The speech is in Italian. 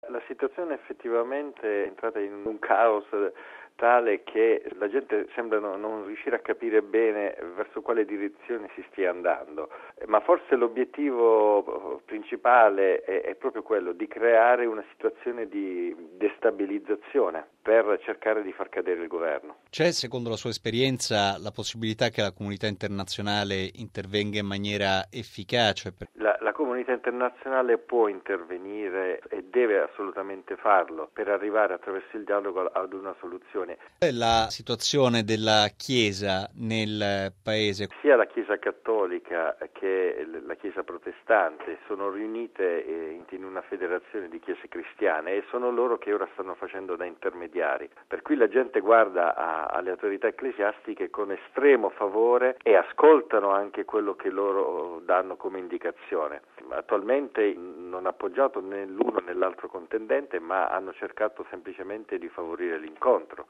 La situazione effettivamente è entrata in un caos tale che la gente sembra non riuscire a capire bene verso quale direzione si stia andando, ma forse l'obiettivo principale è proprio quello di creare una situazione di destabilizzazione per cercare di far cadere il governo. C'è, secondo la sua esperienza, la possibilità che la comunità internazionale intervenga in maniera efficace? La comunità internazionale può intervenire e deve assolutamente farlo per arrivare attraverso il dialogo ad una soluzione. La situazione della Chiesa nel paese? Sia la Chiesa cattolica che la Chiesa protestante sono riunite in una federazione di chiese cristiane e sono loro che ora stanno facendo da intermediari. Per cui la gente guarda alle autorità ecclesiastiche con estremo favore e ascoltano anche quello che loro danno come indicazione. Attualmente non ha appoggiato né l'uno né l'altro contendente, ma hanno cercato semplicemente di favorire l'incontro.